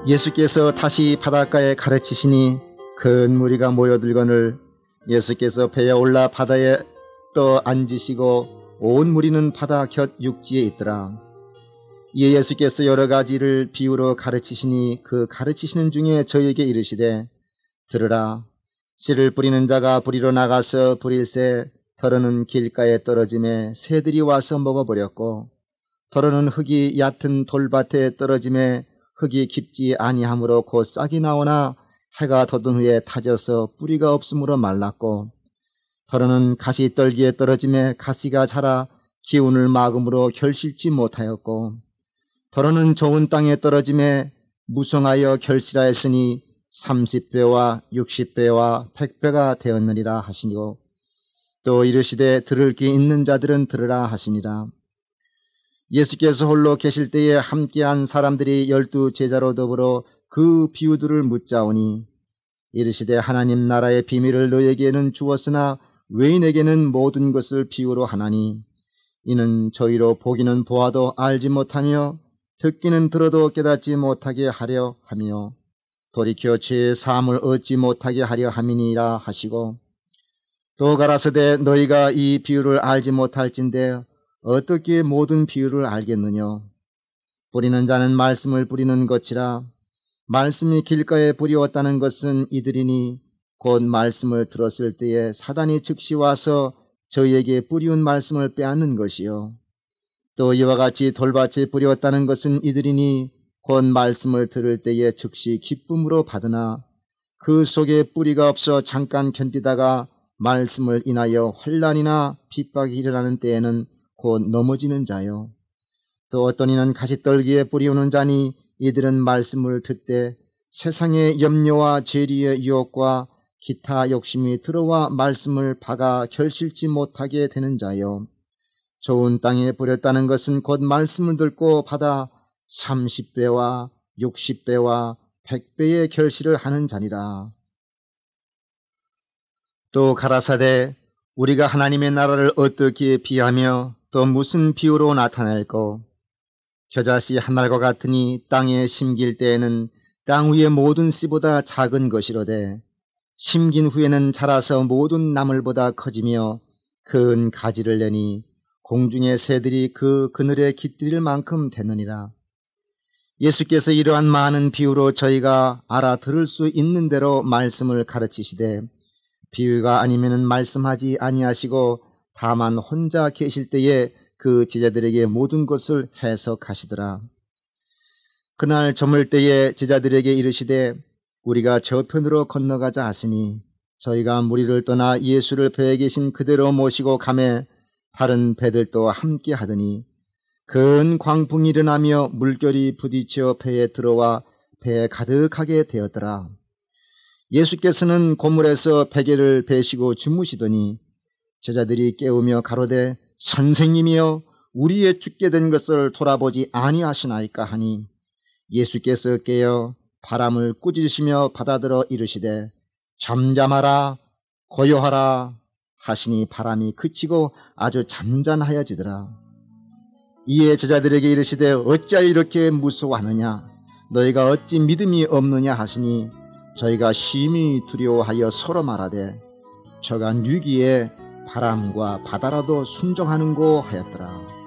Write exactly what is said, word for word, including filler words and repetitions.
예수께서 다시 바닷가에 가르치시니 큰 무리가 모여들거늘 예수께서 배에 올라 바다에 떠 앉으시고 온 무리는 바다 곁 육지에 있더라. 이에 예수께서 여러 가지를 비유로 가르치시니 그 가르치시는 중에 저에게 이르시되 들으라. 씨를 뿌리는 자가 뿌리러 나가서 뿌릴새 더러는 길가에 떨어짐에 새들이 와서 먹어버렸고 더러는 흙이 얕은 돌밭에 떨어짐에 흙이 깊지 아니하므로 곧 싹이 나오나 해가 돋은 후에 타져서 뿌리가 없으므로 말랐고 더러는 가시떨기에 떨어짐에 가시가 자라 기운을 막음으로 결실치 못하였고 더러는 좋은 땅에 떨어짐에 무성하여 결실하였으니 삼십 배와 육십 배와 백 배가 되었느니라 하시니고 또 이르시되 들을 귀 있는 자들은 들으라 하시니라. 예수께서 홀로 계실 때에 함께한 사람들이 열두 제자로 더불어 그 비유들을 묻자오니 이르시되 하나님 나라의 비밀을 너에게는 주었으나 외인에게는 모든 것을 비유로 하나니 이는 저희로 보기는 보아도 알지 못하며 듣기는 들어도 깨닫지 못하게 하려 하며 돌이켜 죄의 사함을 얻지 못하게 하려 함이니라 하시고 또 가라사대 너희가 이 비유를 알지 못할진대 어떻게 모든 비유를 알겠느냐. 뿌리는 자는 말씀을 뿌리는 것이라. 말씀이 길가에 뿌리웠다는 것은 이들이니 곧 말씀을 들었을 때에 사단이 즉시 와서 저희에게 뿌리운 말씀을 빼앗는 것이요. 또 이와 같이 돌밭에 뿌리웠다는 것은 이들이니 곧 말씀을 들을 때에 즉시 기쁨으로 받으나 그 속에 뿌리가 없어 잠깐 견디다가 말씀을 인하여 혼란이나 핍박이 일어나는 때에는 곧 넘어지는 자요. 또 어떤 이는 가시떨기에 뿌리우는 자니 이들은 말씀을 듣되 세상의 염려와 죄리의 유혹과 기타 욕심이 들어와 말씀을 박아 결실치 못하게 되는 자요. 좋은 땅에 뿌렸다는 것은 곧 말씀을 듣고 받아 삼십 배와 육십 배와 백 배의 결실을 하는 자니라. 또 가라사대 우리가 하나님의 나라를 어떻게 비하며 또 무슨 비유로 나타낼꼬. 겨자씨 한 알과 같으니 땅에 심길 때에는 땅 위의 모든 씨보다 작은 것이로되 심긴 후에는 자라서 모든 나물보다 커지며 큰 가지를 내니 공중의 새들이 그 그늘에 깃들일 만큼 되느니라. 예수께서 이러한 많은 비유로 저희가 알아들을 수 있는 대로 말씀을 가르치시되 비유가 아니면은 말씀하지 아니하시고 다만 혼자 계실 때에 그 제자들에게 모든 것을 해석하시더라. 그날 저물 때에 제자들에게 이르시되 우리가 저편으로 건너가자 하시니 저희가 무리를 떠나 예수를 배에 계신 그대로 모시고 가매 다른 배들도 함께 하더니 큰 광풍이 일어나며 물결이 부딪혀 배에 들어와 배에 가득하게 되었더라. 예수께서는 고물에서 베개를 베시고 주무시더니 제자들이 깨우며 가로되 선생님이여 우리의 죽게 된 것을 돌아보지 아니하시나이까 하니 예수께서 깨어 바람을 꾸짖으시며 바다들어 이르시되 잠잠하라 고요하라 하시니 바람이 그치고 아주 잔잔하여지더라. 이에 제자들에게 이르시되 어찌하여 이렇게 무서워하느냐 너희가 어찌 믿음이 없느냐 하시니 저희가 심히 두려워하여 서로 말하되 저가 누기에 바람과 바다라도 순종하는고 하였더라.